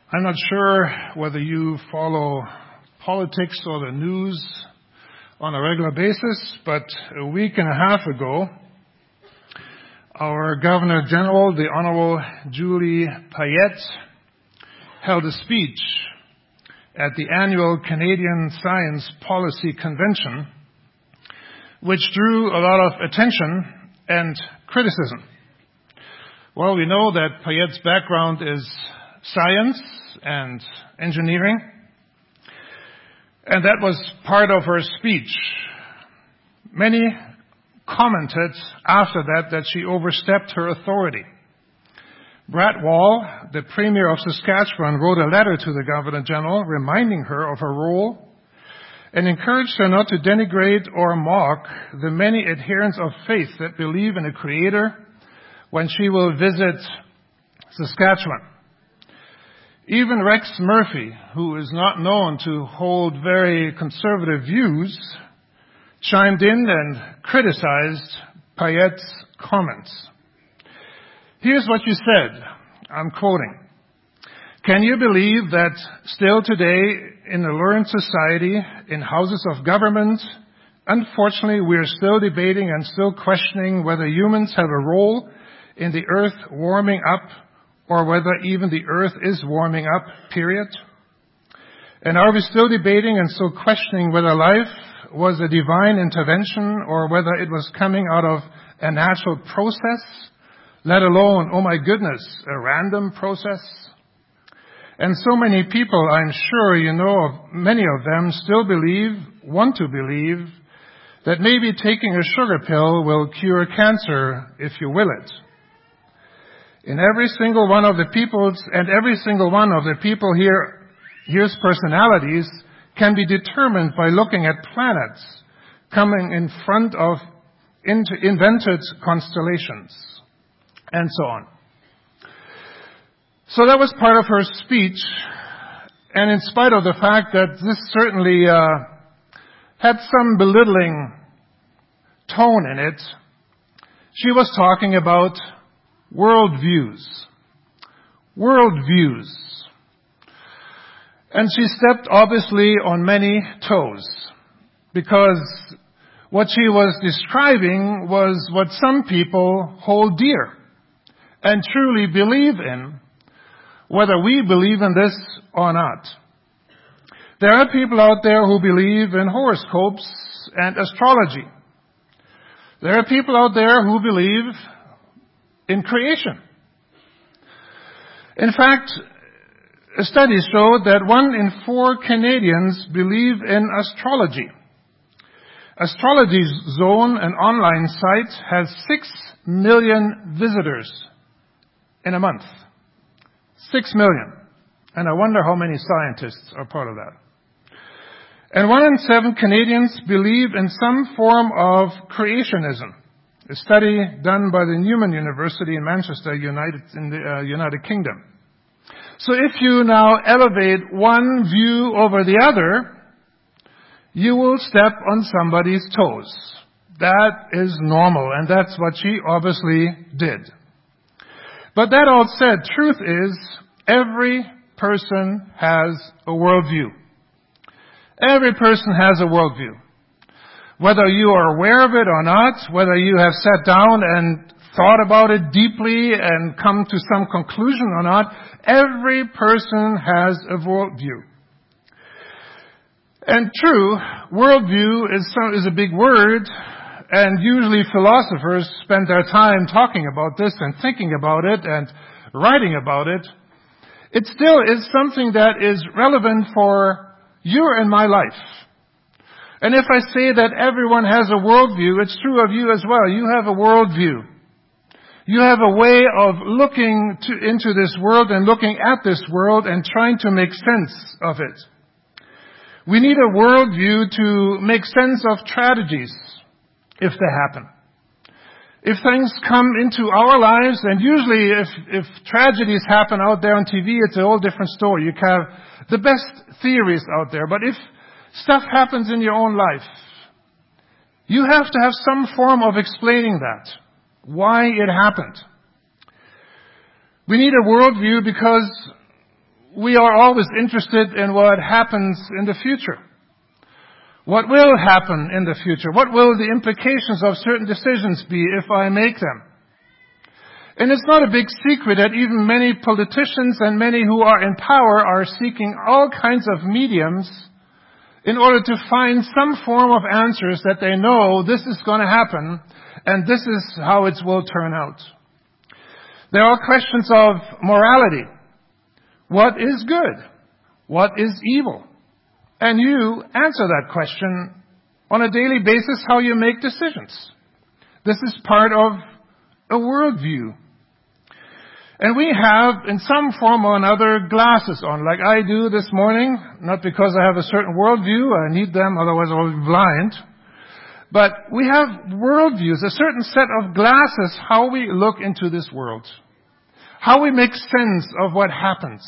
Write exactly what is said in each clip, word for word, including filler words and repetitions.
I'm not sure whether you follow politics or the news on a regular basis, but a week and a half ago, our Governor General, the Honorable Julie Payette, held a speech at the annual Canadian Science Policy Convention, which drew a lot of attention and criticism. Well, we know that Payette's background is science and engineering, and that was part of her speech. Many commented after that that she overstepped her authority. Brad Wall, the Premier of Saskatchewan, wrote a letter to the Governor General reminding her of her role and encouraged her not to denigrate or mock the many adherents of faith that believe in a Creator when she will visit Saskatchewan. Even Rex Murphy, who is not known to hold very conservative views, chimed in and criticized Payette's comments. Here's what you said. I'm quoting. "Can you believe that still today in a learned society, in houses of government, unfortunately we are still debating and still questioning whether humans have a role in the earth warming up or whether even the earth is warming up, period? And are we still debating and still questioning whether life was a divine intervention or whether it was coming out of a natural process, let alone, oh my goodness, a random process?" And so many people, I'm sure you know of, many of them still believe, want to believe, that maybe taking a sugar pill will cure cancer, if you will it. In every single one of the people's, and every single one of the people here, here's personalities, can be determined by looking at planets coming in front of into invented constellations, and so on. So that was part of her speech, and in spite of the fact that this certainly uh, had some belittling tone in it, she was talking about worldviews. Worldviews. And she stepped obviously on many toes, because what she was describing was what some people hold dear and truly believe in, whether we believe in this or not. There are people out there who believe in horoscopes and astrology. There are people out there who believe in creation. In fact, a study showed that one in four Canadians believe in astrology. Astrology Zone, an online site, has six million visitors in a month. Six million. And I wonder how many scientists are part of that. And one in seven Canadians believe in some form of creationism. A study done by the Newman University in Manchester, United, in the uh, United Kingdom. So if you now elevate one view over the other, you will step on somebody's toes. That is normal, and that's what she obviously did. But that all said, truth is, every person has a worldview. Every person has a worldview. Whether you are aware of it or not, whether you have sat down and thought about it deeply and come to some conclusion or not, every person has a worldview. And true, worldview is, some, is a big word, and usually philosophers spend their time talking about this and thinking about it and writing about it. It still is something that is relevant for your and my life. And if I say that everyone has a worldview, it's true of you as well. You have a worldview. You have a way of looking to, into this world and looking at this world and trying to make sense of it. We need a worldview to make sense of tragedies, if they happen. If things come into our lives, and usually if, if tragedies happen out there on T V, it's a whole different story. You have the best theories out there. But if stuff happens in your own life, you have to have some form of explaining that, why it happened. We need a worldview because we are always interested in what happens in the future. What will happen in the future? What will the implications of certain decisions be if I make them? And it's not a big secret that even many politicians and many who are in power are seeking all kinds of mediums in order to find some form of answers that they know this is going to happen and this is how it will turn out. There are questions of morality. What is good? What is evil? And you answer that question on a daily basis how you make decisions. This is part of a worldview. And we have, in some form or another, glasses on, like I do this morning, not because I have a certain worldview, I need them, otherwise I will be blind. But we have worldviews, a certain set of glasses, how we look into this world. How we make sense of what happens.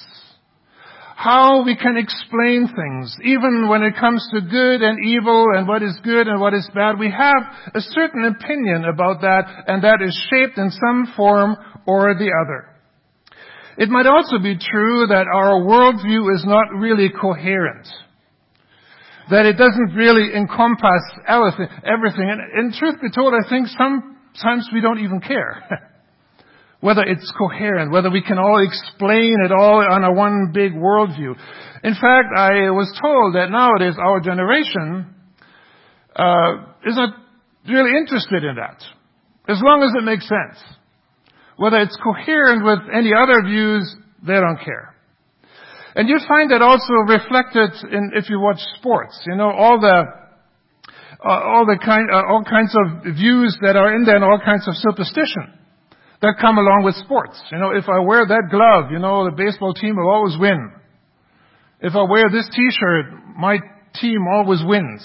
How we can explain things, even when it comes to good and evil and what is good and what is bad. We have a certain opinion about that, and that is shaped in some form or the other. It might also be true that our worldview is not really coherent. That it doesn't really encompass everything. everything. And, and truth be told, I think sometimes we don't even care. Whether it's coherent, whether we can all explain it all on a one big worldview. In fact, I was told that nowadays our generation uh, is not really interested in that. As long as it makes sense. Whether it's coherent with any other views, they don't care. And you find that also reflected in if you watch sports. You know, all the uh, all the kind uh, all kinds of views that are in there, and all kinds of superstition that come along with sports. You know, if I wear that glove, you know, the baseball team will always win. If I wear this T-shirt, my team always wins.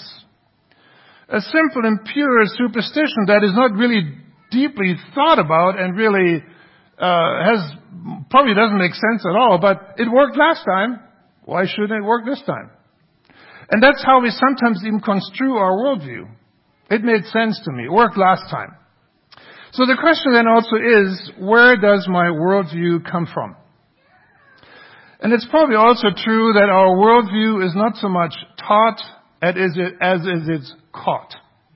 A simple and pure superstition that is not really deeply thought about and really uh, has probably doesn't make sense at all, but it worked last time. Why shouldn't it work this time? And that's how we sometimes even construe our worldview. It made sense to me. It worked last time. So the question then also is, where does my worldview come from? And it's probably also true that our worldview is not so much taught as it is caught.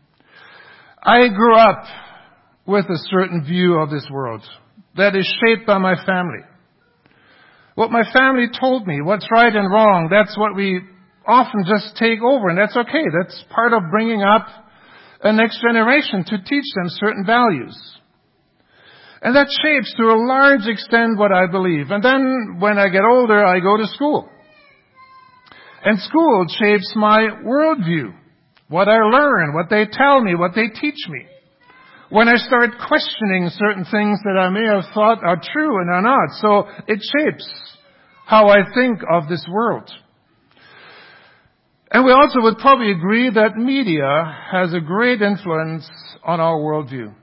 I grew up with a certain view of this world that is shaped by my family. What my family told me, what's right and wrong, that's what we often just take over, and that's okay. That's part of bringing up a next generation to teach them certain values. And that shapes to a large extent what I believe. And then when I get older, I go to school. And school shapes my worldview. What I learn, what they tell me, what they teach me. When I start questioning certain things that I may have thought are true and are not. So it shapes how I think of this world. And we also would probably agree that media has a great influence on our worldview.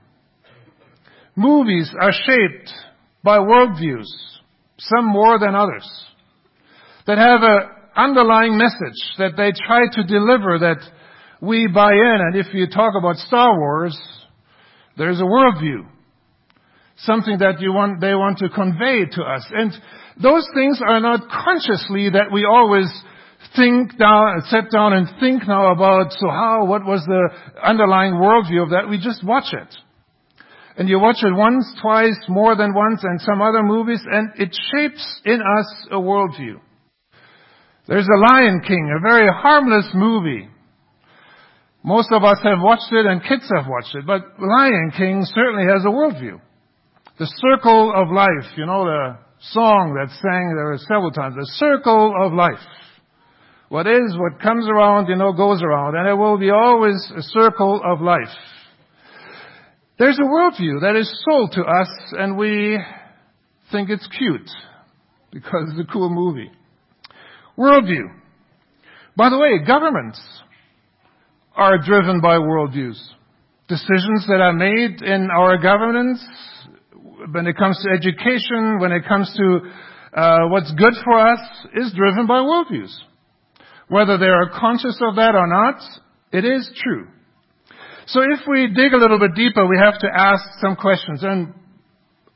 Movies are shaped by worldviews, some more than others, that have an underlying message that they try to deliver that we buy in. And if you talk about Star Wars, there's a worldview, something that you want, they want to convey to us. And those things are not consciously that we always think down, sit down and think now about, so how, what was the underlying worldview of that? We just watch it. And you watch it once, twice, more than once, and some other movies, and it shapes in us a worldview. There's a Lion King, a very harmless movie. Most of us have watched it, and kids have watched it, but Lion King certainly has a worldview. The circle of life, you know, the song that sang there several times, the circle of life. What is, what comes around, you know, goes around, and it will be always a circle of life. There's a worldview that is sold to us, and we think it's cute because it's a cool movie. Worldview. By the way, governments are driven by worldviews. Decisions that are made in our governments, when it comes to education, when it comes to uh, what's good for us, is driven by worldviews. Whether they are conscious of that or not, it is true. So if we dig a little bit deeper, we have to ask some questions. And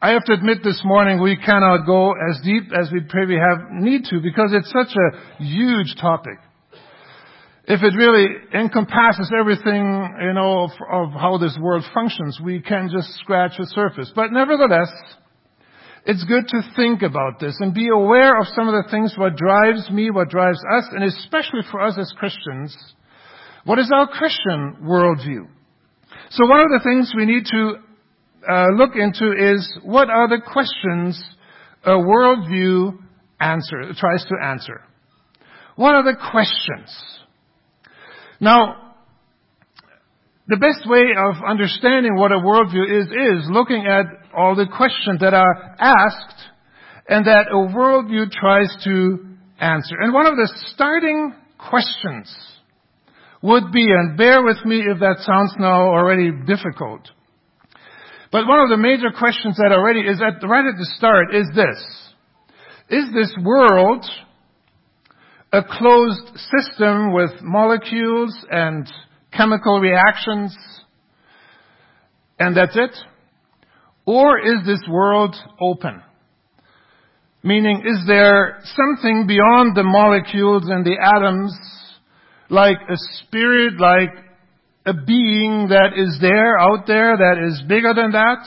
I have to admit this morning we cannot go as deep as we probably have need to because it's such a huge topic. If it really encompasses everything, you know, of, of how this world functions, we can just scratch the surface. But nevertheless, it's good to think about this and be aware of some of the things, what drives me, what drives us, and especially for us as Christians, what is our Christian worldview? So one of the things we need to uh, look into is what are the questions a worldview answer, tries to answer. What are the questions? Now, the best way of understanding what a worldview is, is looking at all the questions that are asked and that a worldview tries to answer. And one of the starting questions would be, and bear with me if that sounds now already difficult, but one of the major questions that already is at, right at the start is this. Is this world a closed system with molecules and chemical reactions, and that's it? Or is this world open? Meaning, is there something beyond the molecules and the atoms, like a spirit, like a being that is there, out there, that is bigger than that?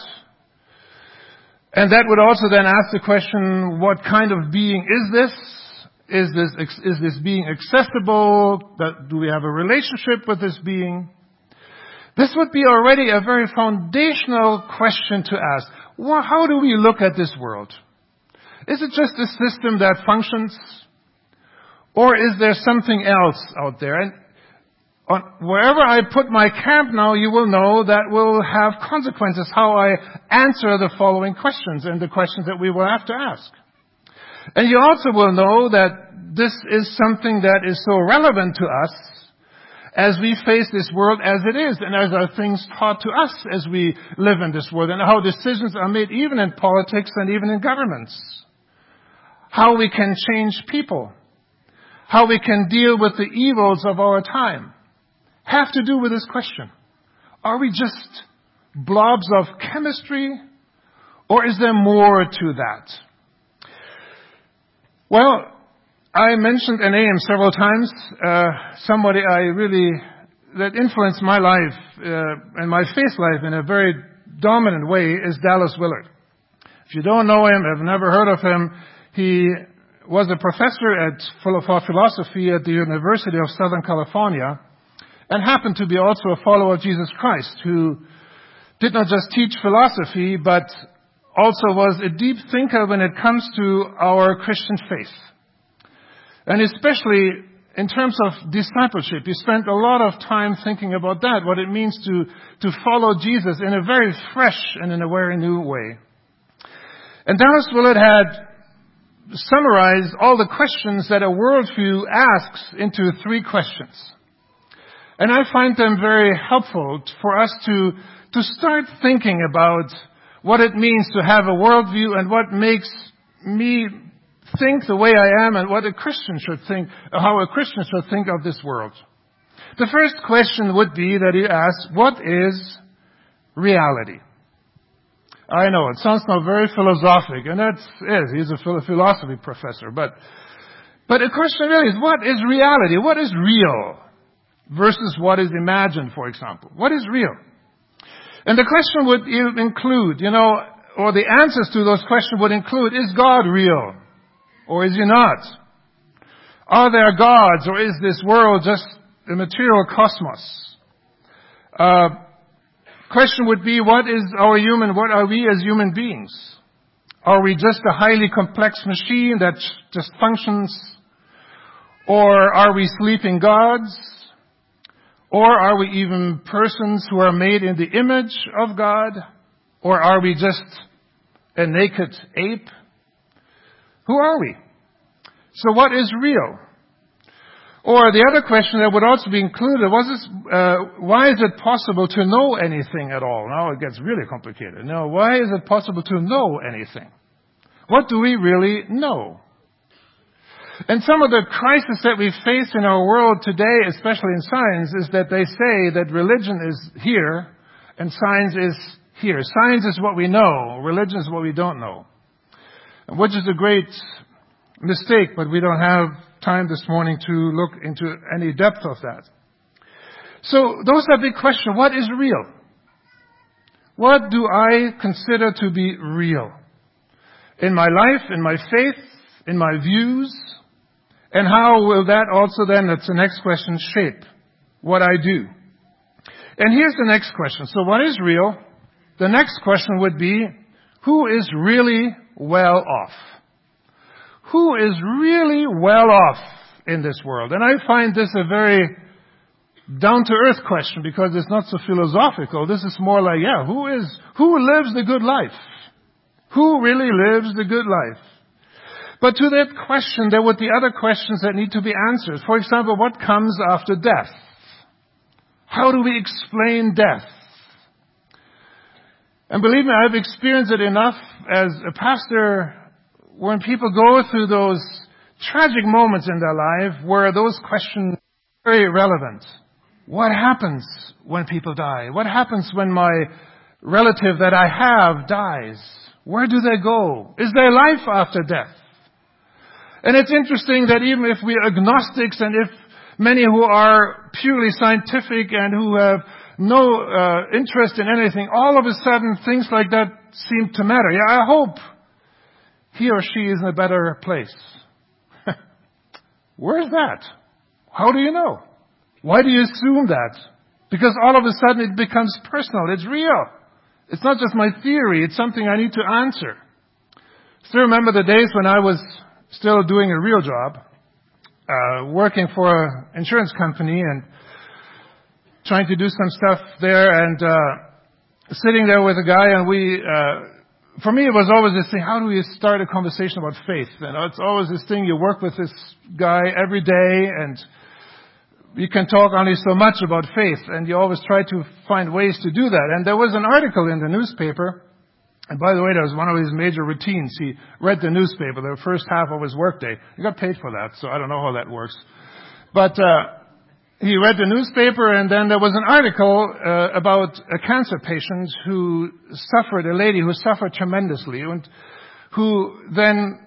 And that would also then ask the question, what kind of being is this? Is this, is this being accessible? Do we have a relationship with this being? This would be already a very foundational question to ask. Well, how do we look at this world? Is it just a system that functions? Or is there something else out there? And on, wherever I put my camp now, you will know that will have consequences how I answer the following questions and the questions that we will have to ask. And you also will know that this is something that is so relevant to us as we face this world as it is, and as are things taught to us as we live in this world, and how decisions are made even in politics and even in governments. How we can change people. How we can deal with the evils of our time. Have to do with this question. Are we just blobs of chemistry, or is there more to that? Well, I mentioned a name several times, uh, somebody I really, that influenced my life uh, and my faith life in a very dominant way is Dallas Willard. If you don't know him, have never heard of him, he was a professor at for philosophy at the University of Southern California and happened to be also a follower of Jesus Christ, who did not just teach philosophy, but also was a deep thinker when it comes to our Christian faith. And especially in terms of discipleship, he spent a lot of time thinking about that, what it means to, to follow Jesus in a very fresh and in a very new way. And Dallas Willard had summarized all the questions that a worldview asks into three questions. And I find them very helpful for us to, to start thinking about what it means to have a worldview and what makes me think the way I am and what a Christian should think, how a Christian should think of this world. The first question would be that he asks, what is reality? I know, it sounds now very philosophic, and that's it. He's a philosophy professor. But, but the question really is, what is reality? What is real versus what is imagined, for example? What is real? And the question would include, you know, or the answers to those questions would include, is God real? Or is he not? Are there gods, or is this world just a material cosmos? Uh, question would be, what is our human, what are we as human beings? Are we just a highly complex machine that just functions? Or are we sleeping gods? Or are we even persons who are made in the image of God? Or are we just a naked ape? Who are we? So what is real? Or the other question that would also be included, was this, uh, why is it possible to know anything at all? Now it gets really complicated. Now, why is it possible to know anything? What do we really know? And some of the crises that we face in our world today, especially in science, is that they say that religion is here and science is here. Science is what we know. Religion is what we don't know. Which is a great mistake, but we don't have time this morning to look into any depth of that. So those are big questions. What is real? What do I consider to be real? In my life, in my faith, in my views? And how will that also then, that's the next question, shape what I do? And here's the next question. So what is real? The next question would be, who is really well off? Who is really well off in this world? And I find this a very down-to-earth question because it's not so philosophical. This is more like, yeah, who is, who lives the good life? Who really lives the good life? But to that question, there would be other questions that need to be answered. For example, what comes after death? How do we explain death? And believe me, I've experienced it enough as a pastor when people go through those tragic moments in their life where those questions are very relevant. What happens when people die? What happens when my relative that I have dies? Where do they go? Is there life after death? And it's interesting that even if we are agnostics and if many who are purely scientific and who have no uh, interest in anything, all of a sudden things like that seem to matter. Yeah, I hope he or she is in a better place. Where's that? How do you know? Why do you assume that? Because all of a sudden it becomes personal. It's real. It's not just my theory. It's something I need to answer. Still remember the days when I was still doing a real job, uh, working for an insurance company and trying to do some stuff there and uh, sitting there with a guy and we, uh, for me it was always this thing, how do we start a conversation about faith? And it's always this thing, you work with this guy every day and you can talk only so much about faith, and you always try to find ways to do that. And there was an article in the newspaper, and by the way, that was one of his major routines. He read the newspaper the first half of his workday. He got paid for that, so I don't know how that works. But uh he read the newspaper, and then there was an article uh, about a cancer patient who suffered, a lady who suffered tremendously, and who then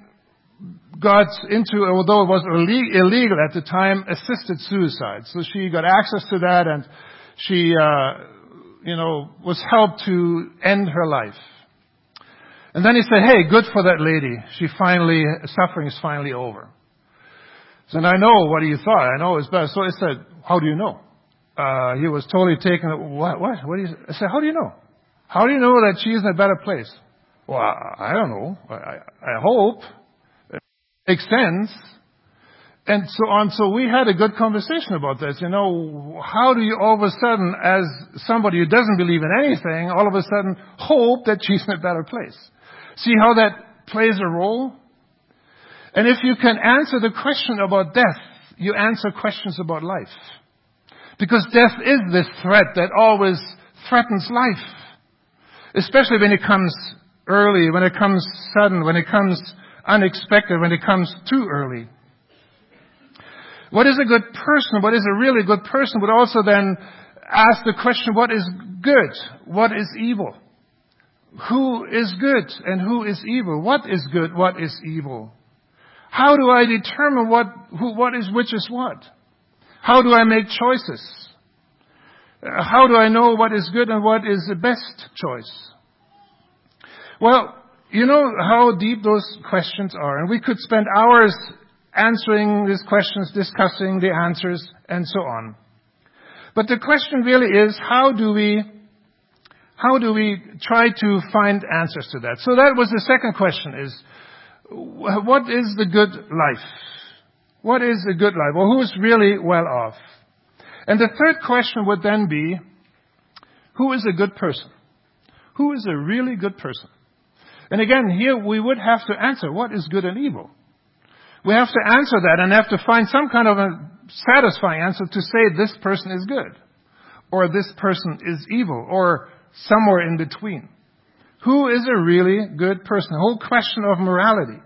got into, although it was illegal at the time, assisted suicide. So she got access to that, and she, uh, you know, was helped to end her life. And then he said, hey, good for that lady. She finally, suffering is finally over. So I know what he thought. I know it's better. So I said, how do you know? Uh, he was totally taken, what, what, what do you, I said, how do you know? How do you know that she's in a better place? Well, I, I don't know. I, I hope. Makes sense. And so on. So we had a good conversation about this. You know, how do you all of a sudden, as somebody who doesn't believe in anything, all of a sudden hope that she's in a better place? See how that plays a role? And if you can answer the question about death, you answer questions about life. Because death is this threat that always threatens life. Especially when it comes early, when it comes sudden, when it comes unexpected, when it comes too early. What is a good person? What is a really good person? Would also then ask the question, what is good? What is evil? Who is good and who is evil? What is good? What is evil? How do I determine what, who, what is which is what? How do I make choices? Uh, how do I know what is good and what is the best choice? Well, you know how deep those questions are, and we could spend hours answering these questions, discussing the answers, and so on. But the question really is, how do we, how do we try to find answers to that? So that was the second question, is, what is the good life? What is a good life? Well, who is really well off? And the third question would then be, who is a good person? Who is a really good person? And again, here we would have to answer, what is good and evil? We have to answer that and have to find some kind of a satisfying answer to say this person is good, or this person is evil, or somewhere in between. Who is a really good person? The whole question of morality.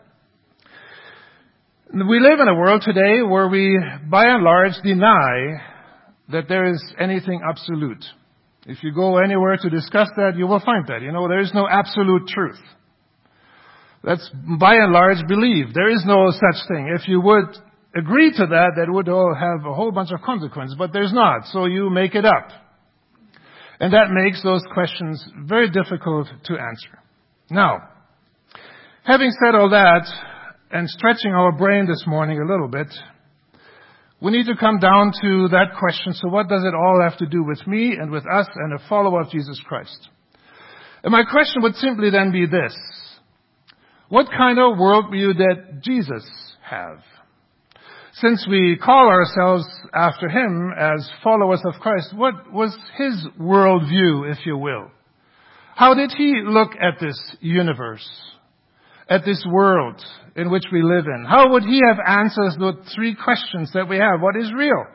We live in a world today where we, by and large, deny that there is anything absolute. If you go anywhere to discuss that, you will find that. You know, there is no absolute truth. That's by and large believed. There is no such thing. If you would agree to that, that would all have a whole bunch of consequences, but there's not. So you make it up. And that makes those questions very difficult to answer. Now, having said all that, and stretching our brain this morning a little bit, we need to come down to that question, so what does it all have to do with me and with us and a follower of Jesus Christ? And my question would simply then be this: what kind of worldview did Jesus have? Since we call ourselves after him as followers of Christ, what was his worldview, if you will? How did he look at this universe, at this world in which we live in? How would he have answers to the three questions that we have? What is real?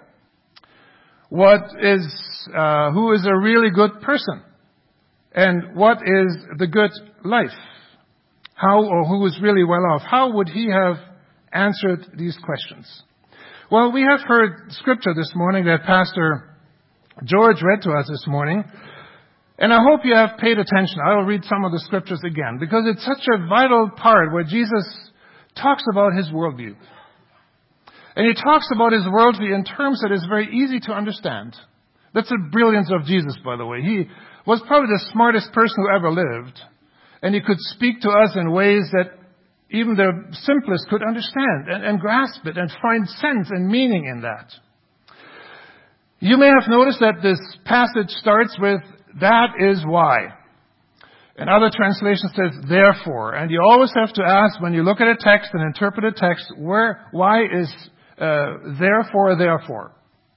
What is, uh, who is a really good person? And what is the good life? How or who is really well off? How would he have answered these questions? Well, we have heard scripture this morning that Pastor George read to us this morning. And I hope you have paid attention. I will read some of the scriptures again, because it's such a vital part where Jesus talks about his worldview. And he talks about his worldview in terms that is very easy to understand. That's the brilliance of Jesus, by the way. He was probably the smartest person who ever lived. And he could speak to us in ways that even the simplest could understand and, and grasp it and find sense and meaning in that. You may have noticed that this passage starts with, "That is why." And other translations says, "Therefore." And you always have to ask, when you look at a text and interpret a text, where, why is uh, therefore, therefore?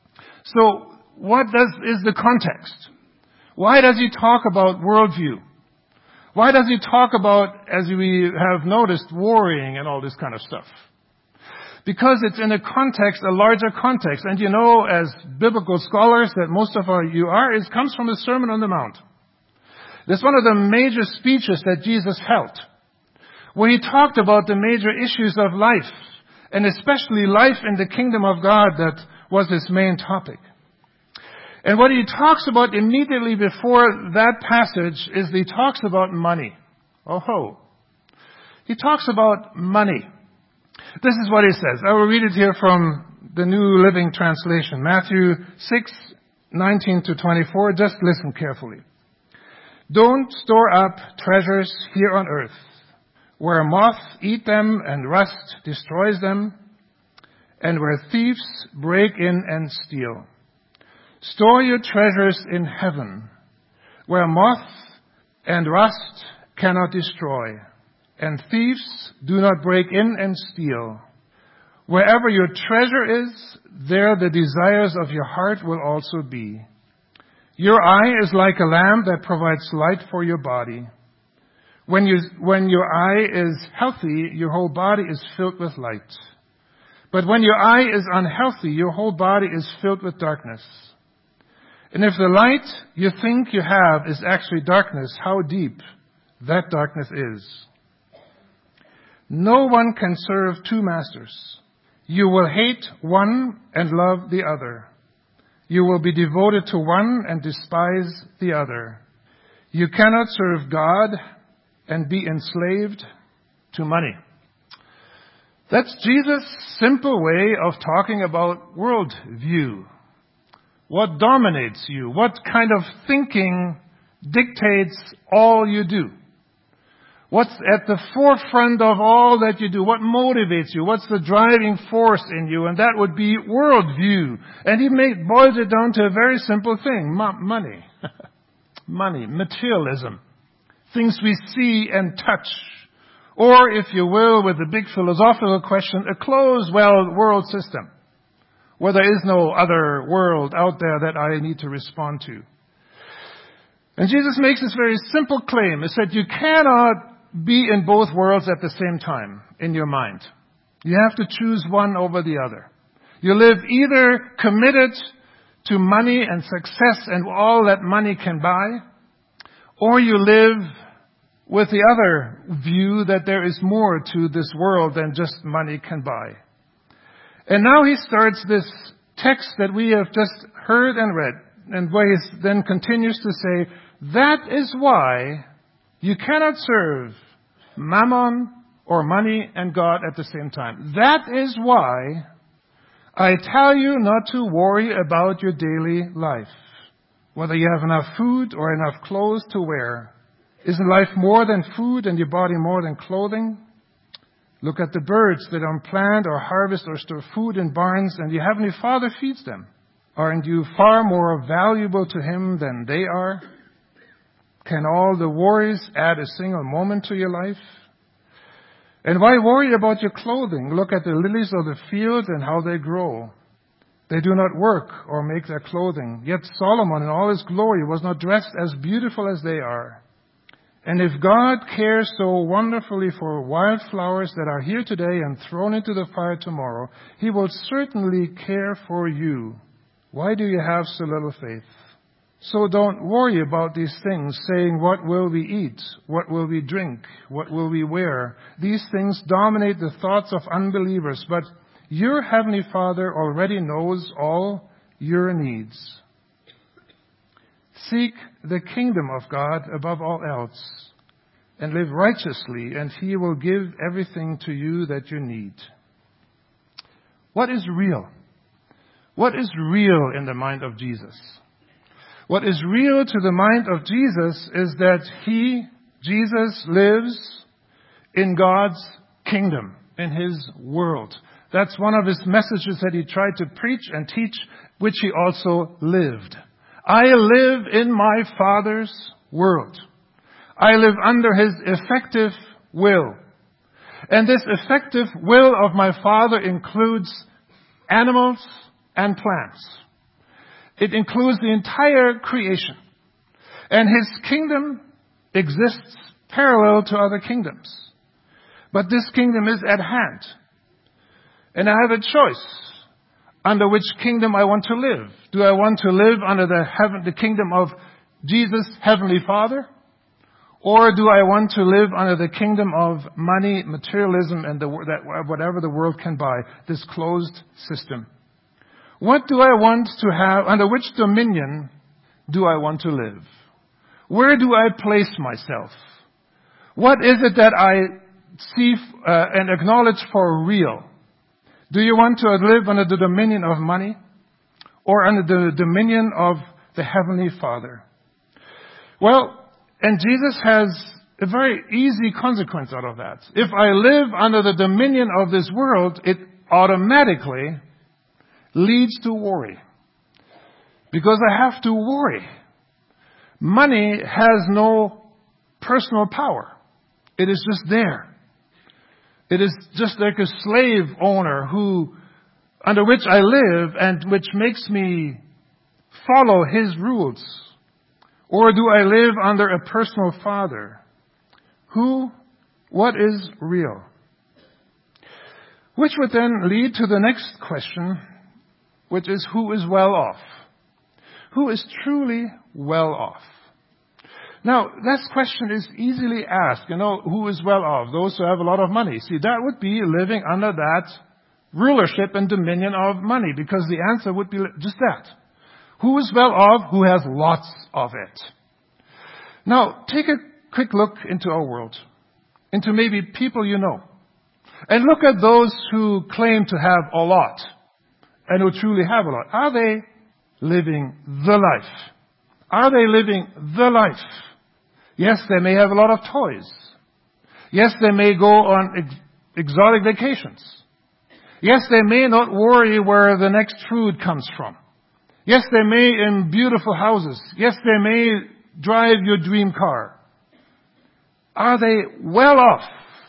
So, what does is the context? Why does he talk about worldview? Why does he talk about, as we have noticed, worrying and all this kind of stuff? Because it's in a context, a larger context. And you know, as biblical scholars, that most of our, you are, it comes from the Sermon on the Mount. That's one of the major speeches that Jesus held, where he talked about the major issues of life, and especially life in the kingdom of God. That was his main topic. And what he talks about immediately before that passage is he talks about money. Oh ho. He talks about money. This is what he says. I will read it here from the New Living Translation. Matthew six, nineteen to twenty-four. Just listen carefully. "Don't store up treasures here on earth, where moth eat them and rust destroys them, and where thieves break in and steal. Store your treasures in heaven, where moth and rust cannot destroy, and thieves do not break in and steal. Wherever your treasure is, there the desires of your heart will also be. Your eye is like a lamp that provides light for your body. When you, when your eye is healthy, your whole body is filled with light. But when your eye is unhealthy, your whole body is filled with darkness. And if the light you think you have is actually darkness, how deep that darkness is. No one can serve two masters. You will hate one and love the other. You will be devoted to one and despise the other. You cannot serve God and be enslaved to money." That's Jesus' simple way of talking about worldview. What dominates you? What kind of thinking dictates all you do? What's at the forefront of all that you do? What motivates you? What's the driving force in you? And that would be worldview. And he made, boils it down to a very simple thing. Mo- money. Money. Materialism. Things we see and touch. Or, if you will, with the big philosophical question, a closed, well, world system, where there is no other world out there that I need to respond to. And Jesus makes this very simple claim. He said, you cannot be in both worlds at the same time in your mind. You have to choose one over the other. You live either committed to money and success and all that money can buy, or you live with the other view that there is more to this world than just money can buy. And now he starts this text that we have just heard and read. and where he then continues to say, that is why you cannot serve mammon or money and God at the same time. That is why I tell you not to worry about your daily life, whether you have enough food or enough clothes to wear. Isn't life more than food and your body more than clothing? Look at the birds that don't plant or harvest or store food in barns, and your heavenly Father feeds them. Aren't you far more valuable to Him than they are? Can all the worries add a single moment to your life? And why worry about your clothing? Look at the lilies of the field and how they grow. They do not work or make their clothing. Yet Solomon in all his glory was not dressed as beautiful as they are. And if God cares so wonderfully for wildflowers that are here today and thrown into the fire tomorrow, He will certainly care for you. Why do you have so little faith? So don't worry about these things, saying, what will we eat? What will we drink? What will we wear? These things dominate the thoughts of unbelievers, but your Heavenly Father already knows all your needs. Seek the kingdom of God above all else and live righteously, and He will give everything to you that you need. What is real? What is real in the mind of Jesus? What is real to the mind of Jesus is that He, Jesus, lives in God's kingdom, in His world. That's one of His messages that He tried to preach and teach, which He also lived. I live in my Father's world. I live under His effective will. And this effective will of my Father includes animals and plants. It includes the entire creation. And His kingdom exists parallel to other kingdoms. But this kingdom is at hand. And I have a choice under which kingdom I want to live. Do I want to live under the heaven, the kingdom of Jesus, Heavenly Father? Or do I want to live under the kingdom of money, materialism, and the, that, whatever the world can buy, this closed system? What do I want to have, under which dominion do I want to live? Where do I place myself? What is it that I see uh, and acknowledge for real? Do you want to live under the dominion of money or under the dominion of the Heavenly Father? Well, and Jesus has a very easy consequence out of that. If I live under the dominion of this world, it automatically leads to worry. Because I have to worry. Money has no personal power. It is just there. It is just like a slave owner who, under which I live and which makes me follow his rules. Or do I live under a personal father? Who, what is real? Which would then lead to the next question, which is who is well off? Who is truly well off? Now, this question is easily asked. You know, who is well off? Those who have a lot of money. See, that would be living under that rulership and dominion of money, because the answer would be just that. Who is well off? Who has lots of it. Now, take a quick look into our world, into maybe people you know, and look at those who claim to have a lot and who truly have a lot. Are they living the life? Are they living the life? Yes, they may have a lot of toys. Yes, they may go on ex- exotic vacations. Yes, they may not worry where the next food comes from. Yes, they may in beautiful houses. Yes, they may drive your dream car. Are they well off?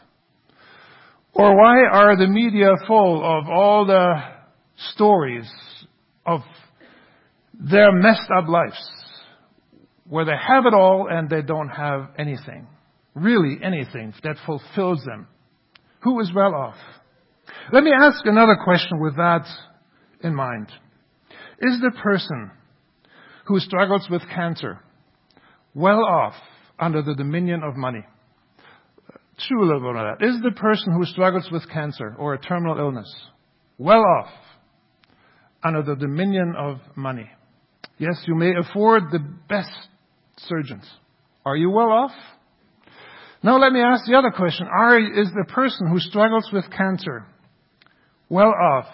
Or why are the media full of all the stories of their messed up lives, where they have it all and they don't have anything, really anything that fulfills them? Who is well off? Let me ask another question with that in mind. Is the person who struggles with cancer well off under the dominion of money? Chew a little bit on that. Is the person who struggles with cancer or a terminal illness well off under the dominion of money? Yes, you may afford the best surgeons. Are you well off? Now let me ask the other question. Are, is the person who struggles with cancer well off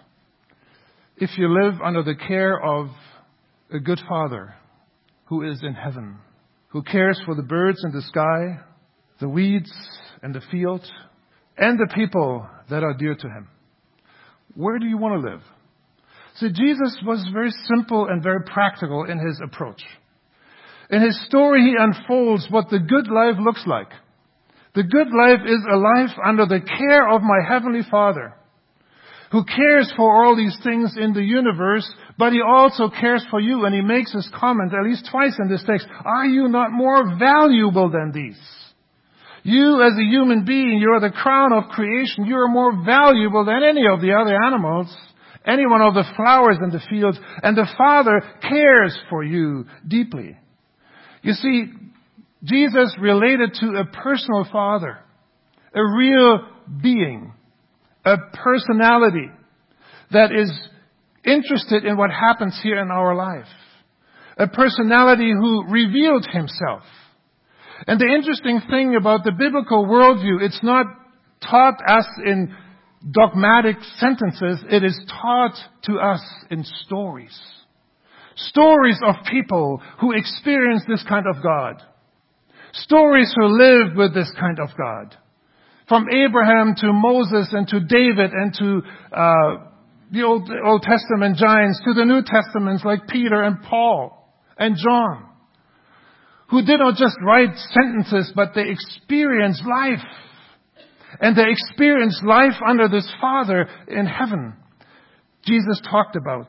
if you live under the care of a good Father who is in heaven, who cares for the birds in the sky, the weeds and the field, and the people that are dear to him? Where do you want to live? See, Jesus was very simple and very practical in his approach. In his story, he unfolds what the good life looks like. The good life is a life under the care of my Heavenly Father, who cares for all these things in the universe, but he also cares for you. And he makes this comment at least twice in this text. Are you not more valuable than these? You as a human being, you are the crown of creation. You are more valuable than any of the other animals, any one of the flowers in the field. And the Father cares for you deeply. You see, Jesus related to a personal Father, a real being, a personality that is interested in what happens here in our life. A personality who revealed himself. And the interesting thing about the biblical worldview, it's not taught us in dogmatic sentences. It is taught to us in stories. Stories of people who experience this kind of God. Stories who lived with this kind of God. From Abraham to Moses and to David and to uh, the Old, Old Testament giants, to the New Testaments like Peter and Paul and John, who did not just write sentences, but they experienced life. And they experienced life under this Father in heaven Jesus talked about.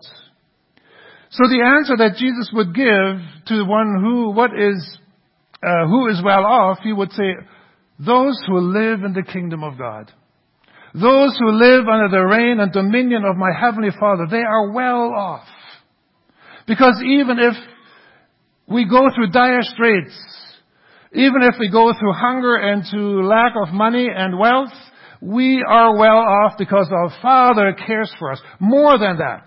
So the answer that Jesus would give to one who, what is, uh, who is well off, he would say, those who live in the kingdom of God. Those who live under the reign and dominion of my Heavenly Father, they are well off. Because even if we go through dire straits, even if we go through hunger and to lack of money and wealth, we are well off because our Father cares for us. More than that,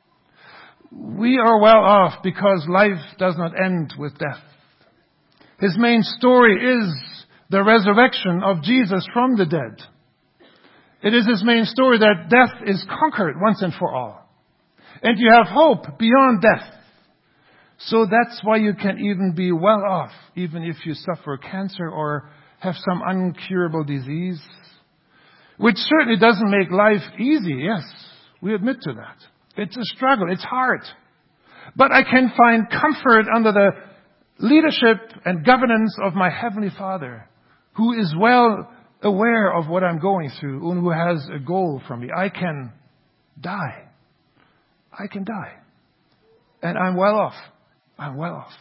we are well off because life does not end with death. His main story is the resurrection of Jesus from the dead. It is his main story that death is conquered once and for all. And you have hope beyond death. So that's why you can even be well off, even if you suffer cancer or have some uncurable disease, which certainly doesn't make life easy. Yes, we admit to that. It's a struggle. It's hard. But I can find comfort under the leadership and governance of my Heavenly Father, who is well aware of what I'm going through and who has a goal for me. I can die. I can die. And I'm well off. I'm well off.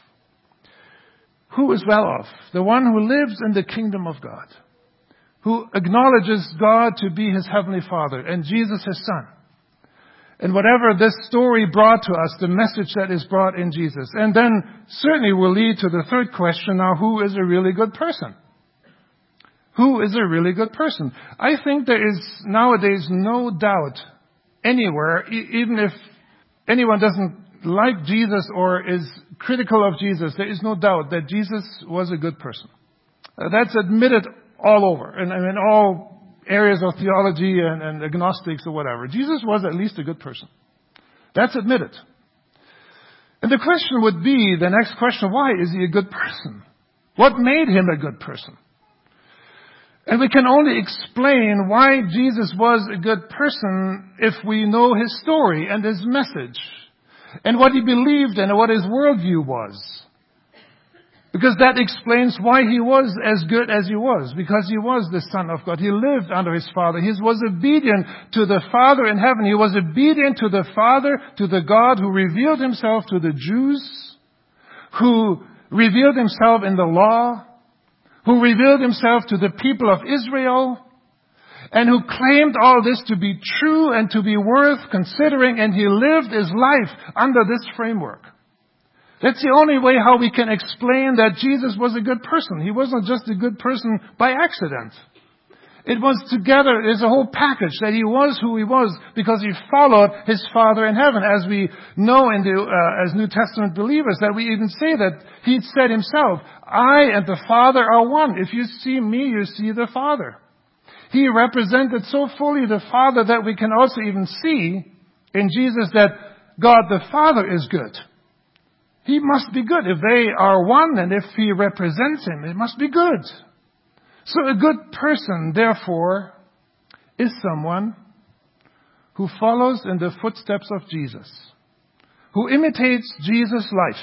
Who is well off? The one who lives in the kingdom of God, who acknowledges God to be his Heavenly Father and Jesus his Son. And whatever this story brought to us, the message that is brought in Jesus. And then certainly will lead to the third question. Now, who is a really good person? Who is a really good person? I think there is nowadays no doubt anywhere, e- even if anyone doesn't like Jesus or is critical of Jesus, there is no doubt that Jesus was a good person. Uh, that's admitted all over, and, and in all areas of theology and, and agnostics or whatever. Jesus was at least a good person. That's admitted. And the question would be, the next question, why is he a good person? What made him a good person? And we can only explain why Jesus was a good person if we know his story and his message and what he believed in and what his worldview was. Because that explains why he was as good as he was. Because he was the Son of God. He lived under his Father. He was obedient to the Father in heaven. He was obedient to the Father, to the God who revealed himself to the Jews, who revealed himself in the law, who revealed himself to the people of Israel, and who claimed all this to be true and to be worth considering, and he lived his life under this framework. That's the only way how we can explain that Jesus was a good person. He wasn't just a good person by accident. It was together, it's a whole package that he was who he was because he followed his Father in heaven. As we know in the, uh, as New Testament believers, that we even say that he said himself, I and the Father are one. If you see me, you see the Father. He represented so fully the Father that we can also even see in Jesus that God the Father is good. He must be good. If they are one and if he represents him, it must be good. So a good person, therefore, is someone who follows in the footsteps of Jesus, who imitates Jesus' life,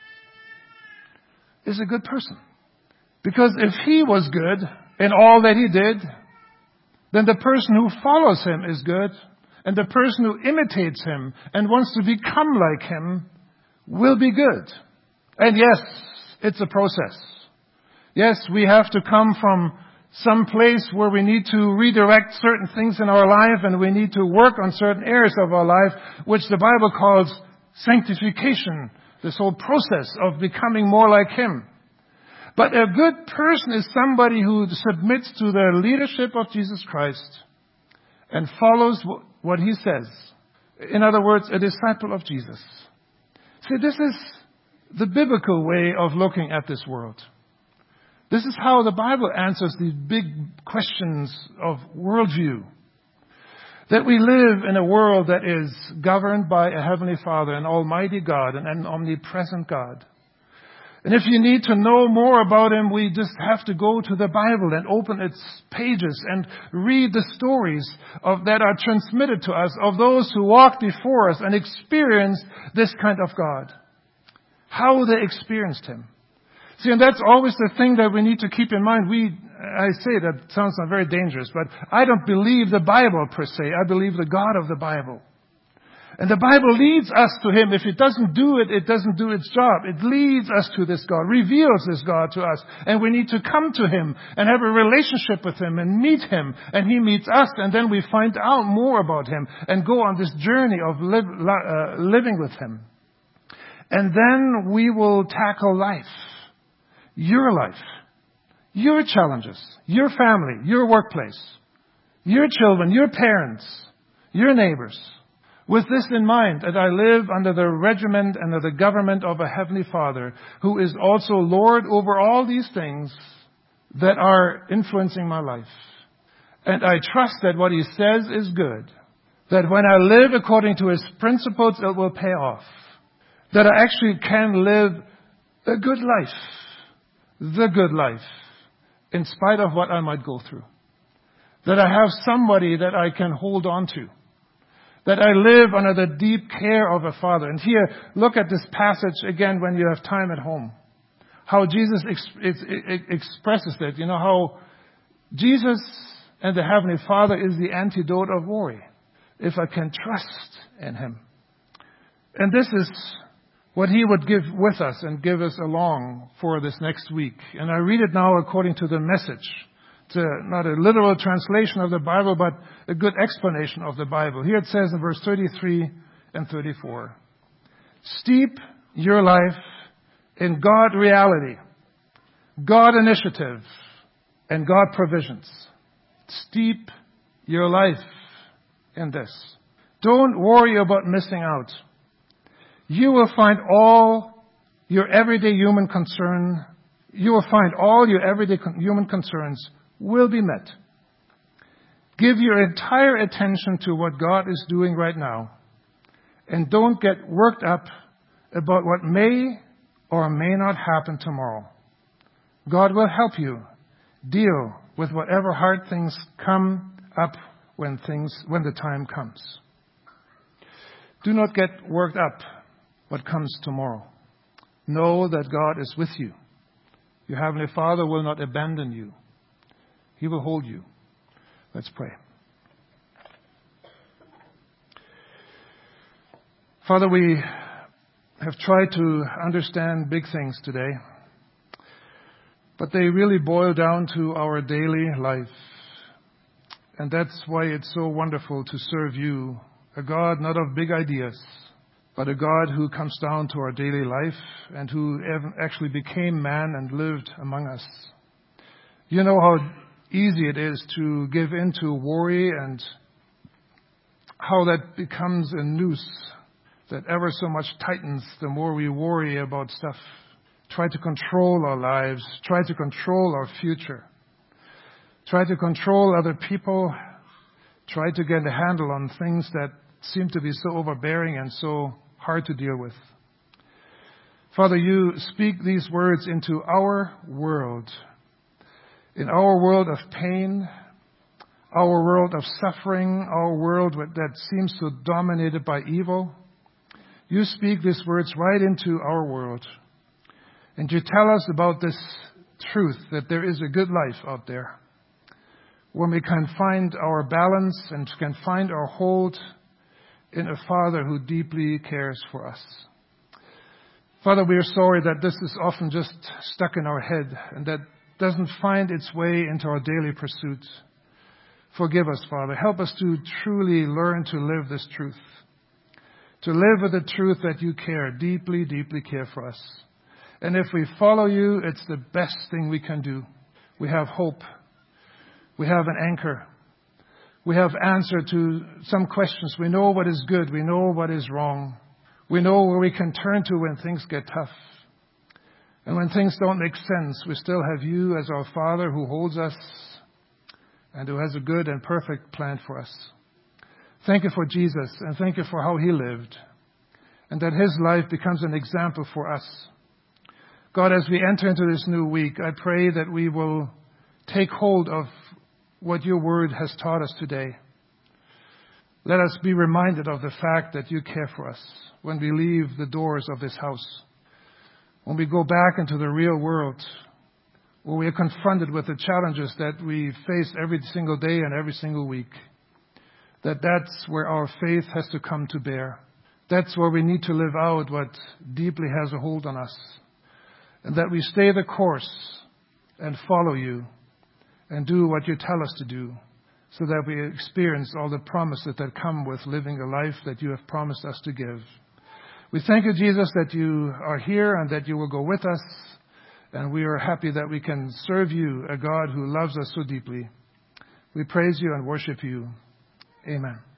is a good person. Because if he was good in all that he did, then the person who follows him is good, and the person who imitates him and wants to become like him will be good. And yes, it's a process. Yes, we have to come from some place where we need to redirect certain things in our life and we need to work on certain areas of our life, which the Bible calls sanctification, this whole process of becoming more like him. But a good person is somebody who submits to the leadership of Jesus Christ and follows what he says. In other words, a disciple of Jesus. See, this is the biblical way of looking at this world. This is how the Bible answers these big questions of worldview. That we live in a world that is governed by a Heavenly Father, an Almighty God, and an omnipresent God. And if you need to know more about him, we just have to go to the Bible and open its pages and read the stories of, that are transmitted to us of those who walked before us and experienced this kind of God. How they experienced him. See, and that's always the thing that we need to keep in mind. We, I say that sounds not very dangerous, but I don't believe the Bible per se. I believe the God of the Bible. And the Bible leads us to him. If it doesn't do it, it doesn't do its job. It leads us to this God, reveals this God to us. And we need to come to him and have a relationship with him and meet him. And he meets us. And then we find out more about him and go on this journey of live, uh, living with him. And then we will tackle life. Your life. Your challenges. Your family. Your workplace. Your children. Your parents. Your neighbors. With this in mind, that I live under the regiment and under the government of a Heavenly Father, who is also Lord over all these things that are influencing my life. And I trust that what he says is good. That when I live according to his principles, it will pay off. That I actually can live a good life. The good life. In spite of what I might go through. That I have somebody that I can hold on to. That I live under the deep care of a Father. And here, look at this passage again when you have time at home. How Jesus ex- ex- ex- expresses that. You know, how Jesus and the Heavenly Father is the antidote of worry. If I can trust in him. And this is what he would give with us and give us along for this next week. And I read it now according to the Message. It's a, not a literal translation of the Bible, but a good explanation of the Bible. Here it says in verse thirty-three and thirty-four. Steep your life in God reality, God initiative, and God provisions. Steep your life in this. Don't worry about missing out. You will find all your everyday human concern, you will find all your everyday human concerns will be met. Give your entire attention to what God is doing right now. And don't get worked up about what may or may not happen tomorrow. God will help you deal with whatever hard things come up when things, when the time comes. Do not get worked up what comes tomorrow. Know that God is with you. Your Heavenly Father will not abandon you. He will hold you. Let's pray. Father, we have tried to understand big things today, but they really boil down to our daily life. And that's why it's so wonderful to serve you, a God not of big ideas, but a God who comes down to our daily life and who actually became man and lived among us. You know how easy it is to give in to worry and how that becomes a noose that ever so much tightens the more we worry about stuff. Try to control our lives. Try to control our future. Try to control other people. Try to get a handle on things that seem to be so overbearing and so hard to deal with. Father, you speak these words into our world. In our world of pain, our world of suffering, our world that seems so dominated by evil, you speak these words right into our world. And you tell us about this truth that there is a good life out there when we can find our balance and can find our hold in a Father who deeply cares for us. Father, we are sorry that this is often just stuck in our head and that doesn't find its way into our daily pursuits. Forgive us, Father. Help us to truly learn to live this truth. To live with the truth that you care, deeply, deeply care for us. And if we follow you, it's the best thing we can do. We have hope. We have an anchor. We have answer to some questions. We know what is good. We know what is wrong. We know where we can turn to when things get tough. And when things don't make sense, we still have you as our Father who holds us and who has a good and perfect plan for us. Thank you for Jesus, and thank you for how he lived, and that his life becomes an example for us. God, as we enter into this new week, I pray that we will take hold of what your word has taught us today. Let us be reminded of the fact that you care for us when we leave the doors of this house, when we go back into the real world, where we are confronted with the challenges that we face every single day and every single week, that that's where our faith has to come to bear. That's where we need to live out what deeply has a hold on us, and that we stay the course and follow you and do what you tell us to do, so that we experience all the promises that come with living a life that you have promised us to give. We thank you, Jesus, that you are here and that you will go with us, and we are happy that we can serve you, a God who loves us so deeply. We praise you and worship you. Amen.